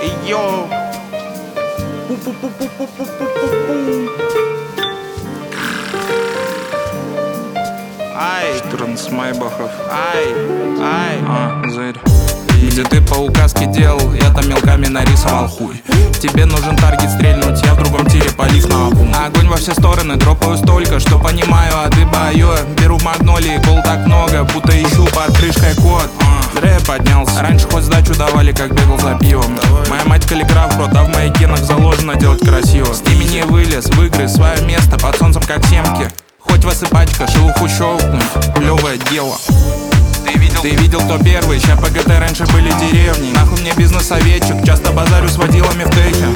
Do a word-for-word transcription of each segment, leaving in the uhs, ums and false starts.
Йо. Пу-пу-пу-пу-пу-пу-пу-пу. Ай, четырнадцать майбахов. Ай, ай. А, зырь. Где ты по указке делал, я там мелками нарисовал хуй. Тебе нужен таргет стрельнуть, я в другом тире полив на обум. Огонь во все стороны, дропаю столько, что понимаю, а ты бою. Беру в магнолии, кол так много, будто ищу под крышкой код. Зря я поднялся, раньше хоть сдачу давали, как бегал за пивом. Моя мать каллиграф, брат, а в моих генах заложено делать красиво. С ними не вылез, выгрыз свое место под солнцем, как семки. Хоть высыпать-ка, шелуху щелкнуть, плевое дело. Ты видел, ты видел, кто первый, ща ПГТ раньше были деревни. Нахуй мне бизнес-советчик, часто базарю с водилами в техе.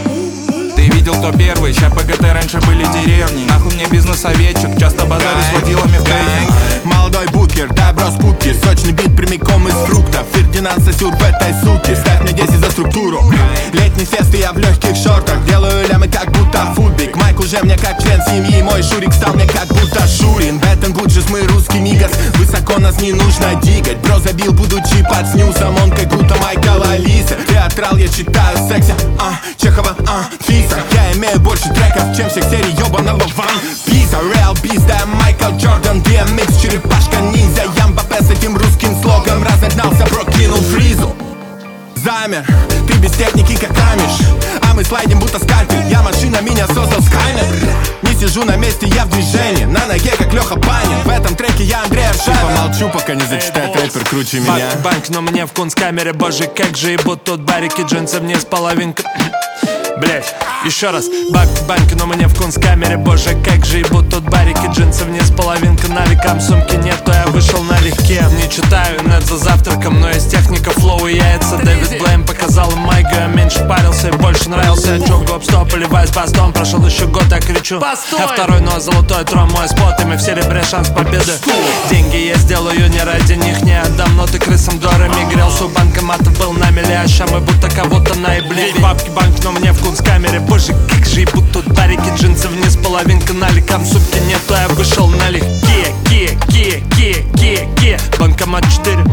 Ты видел, кто первый, ща ПГТ раньше были деревни. Нахуй мне бизнес-советчик, часто базарю с водилами в техе. Молодой букер, добро с путки, сочный бит прямиком из фруктов. Фердинанд Сосюр в этой суке, ставь мне десять за структуру. Летний фест и я в легких шортах, делаю лямы как будто футбик. Майк уже мне как член семьи, мой Шурик стал мне как будто Шурин. Беттен Буджес, мы русский мигас, высоко нас не нужно дигать. Бро забил, будучи под снюсом, он как будто Майкл Алиса. Театрал, я читаю секси, а, Чехова, а, Фиса. Я имею больше треков, чем всех серий ёбаного Ван Писа. Real Beast, да, Майкл Джордан, ди эм икс, черепашка ниндзя. Я Мбаппе с этим русским слогом разогнался, прокинул фризу. Замер, ты без техники как камеш, а мы слайдим будто скальпель. Я машина, меня создал Скайнет. Не сижу на месте, я в движении, на ноге как Леха Панин. В этом треке я Андрей Аршавин. Помолчу, пока не зачитает рэпер круче меня. Банк, но мне в кунсткамере, боже, как же ебут тут барики, джинсы вниз половинка. Блять, еще раз. Бак, банк, но мне в кунсткамере, боже, как же ебут тут барики, джинсы вниз половинка. Навикам сумки нету, я вышел налегке. Не читаю нет за завтраком, но есть техника, флоу и яйца. Дэвид Блейм показал им майку, я меньше парился и больше нравился. Я чё, гоп-стоп, поливаюсь бастом, прошел еще год, я кричу. Постой! Я второй, но золотой трон мой спот, и мы в серебре шанс победы. Деньги я сделаю не ради них, не отдам, но ты крысам дорами грелся. У банкомата был на милле, а ща мы будто кого-то наебли. Бабки, банк, но мне в кунсткамере, боже, как же ебут тут барики, джинсы вниз половинка, наликам сумки нету, я вышел налегке. Ке, ке, ке, ке, ке, банкомат четыре.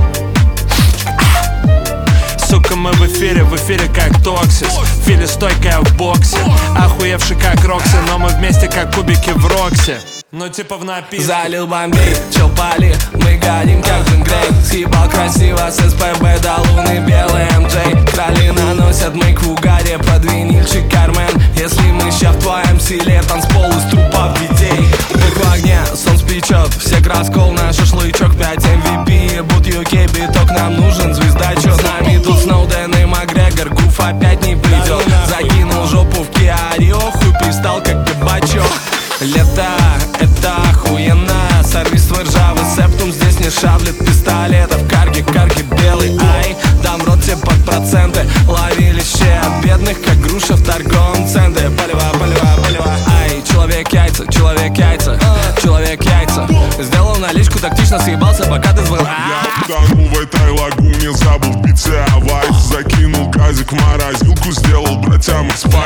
Сука, мы в эфире, в эфире как Токсис. Фили стойкая в боксе, охуевший как Рокси, но мы вместе как кубики в Роксе. Ну типа в напитке. Залил бомбей, чел пали, мы гадим как Джин Грей. Съебал красиво с эс пэ бэ до луны белый эм джей. Крали наносят мейк в угаре под винильчик Кармен. Если мы ща в твоем селе, танцпол из трупов детей. Как в огне, солнце печет, всех раскол на шашлычок. Пять эм ви пи, ебут ю кей, биток нам нужен, звездочет. С нами тут Сноуден и Макгрегор, Гуф опять не придет. Закинул жопу в Киарио, хуй пристал как кабачок. Лето, это охуенно, сервис твой ржавый септум. Здесь не шаблет пистолетов, карги, карги белый. Ай, дам рот тебе под проценты. Лови лещей от бедных, как груша в торговом центре. Полева, полева, полева. Ай, человек яйца, человек яйца, человек яйца. Сделал наличку, тактично съебался, пока ты звал. Я утонул в этой лагуне, забыл в бите авайс. Закинул газик в морозилку, сделал братям экспайс.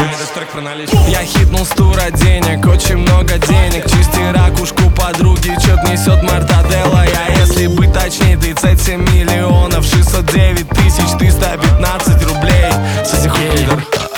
Я хитнул с тура денег, очень много денег. Чисти ракушку подруги, чет несет мартаделла. Я, если быть точнее, тридцать семь миллионов шестьсот девять тысяч триста пятнадцать рублей. Соси хуй, пидор.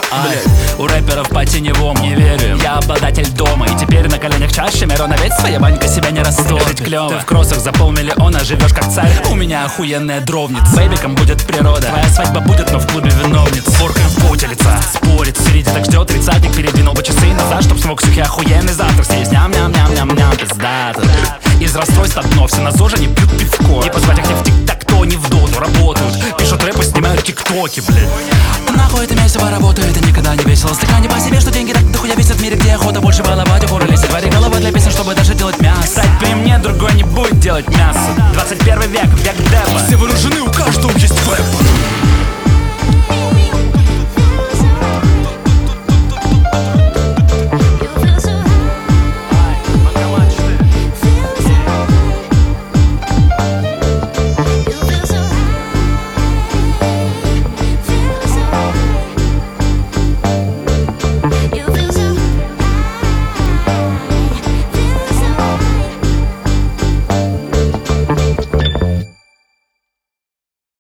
У рэперов по теневому не верю. Я обладатель дома, и теперь на коленях чаще Мирона, ведь своя банька себя не растопит. Ведь клёво, ты в кроссах за полмиллиона живешь как царь. У меня охуенная дровница, бэйбиком будет природа. Твоя свадьба будет, но в клубе виновниц. Форка в поте лица, спорит, впереди так ждет тридцатник. Передвинул бы часы назад, чтоб смог сухий охуенный завтрак съесть. Ням-ням-ням-ням-ням, пиздато. Из расстройств одно, все на ЗОЖе не пьют пивко. Не позвать их ни в тик-так, то ни в доту работают. Пишут рэпы, снимают тиктоки, блядь. Нахуй это месяца работает, и никогда не весело. Стыкани по себе, что деньги так дохуя весят в мире, где охота больше баловать, упоры лезет. Вари голова для песен, чтобы даже делать мясо. Кстати, при мне другой не будет делать мясо. двадцать первый век, век депа. Все вооружены, у каждого